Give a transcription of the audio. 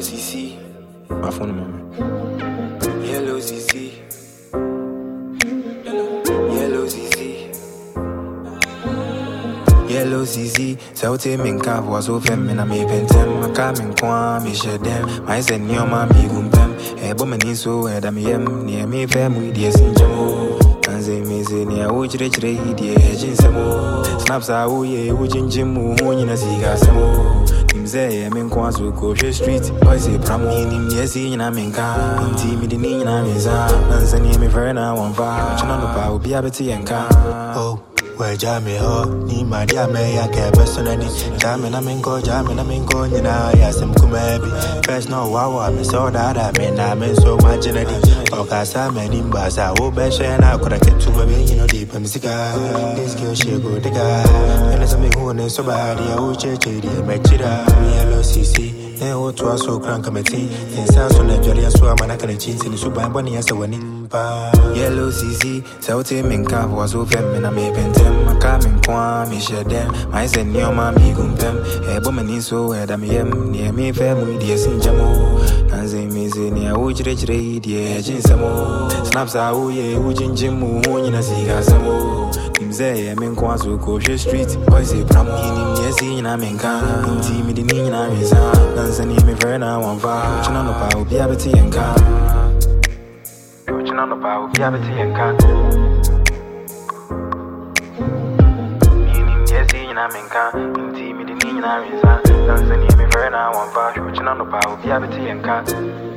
CC. My phone number. Yellow CC. Yellow CC. Yellow CC. Sauti minka was over me na me pentem. I come in kwa me share them. My sen your mami gumpem. Ebo me niso eda me yem. Near me fam with the sinjamo. Anze me se near uchre chre hidie jinsemo. Snaps a uye ujinjimu hunyina siga samo. Mzee menkwa zuko street boys say pramu hinim yesi na menka nti mi de ni na meza nansa ni me verna wonfa chuna no pa obi abeti enka oh where jame ho ni ma dia me ya ke personally jame na menko nyina ya sem kumabi first no wawa me so that I mean na men so much in it okasa me ni mbasa wo be share na kura ketu be you know deep musica this girl she go diga and some me who ne so bad ya o cheche di me chira Yellow CC o to so crank committee inside so na jolly so amana kan chinti ni so ban boni asa wani pa Yellow CC sauti menka was over me na me pentem aka menkwa me share them my sen your mami gumpem ebo me ni so eda me yem near me fam with the sinjamo anze me se near uchre chre hidie jinsemo snaps a uye ujinjimu hunyina siga samo Mzee menkwa zuko street boys say pramu hinim yesi na menka nti mi de ni na meza nansa ni me verna wonfa chuna no pa obi abeti enka chuna no pa obi abeti enka hinim yesi na menka nti mi de ni na meza nansa ni me verna wonfa chuna no pa obi abeti enka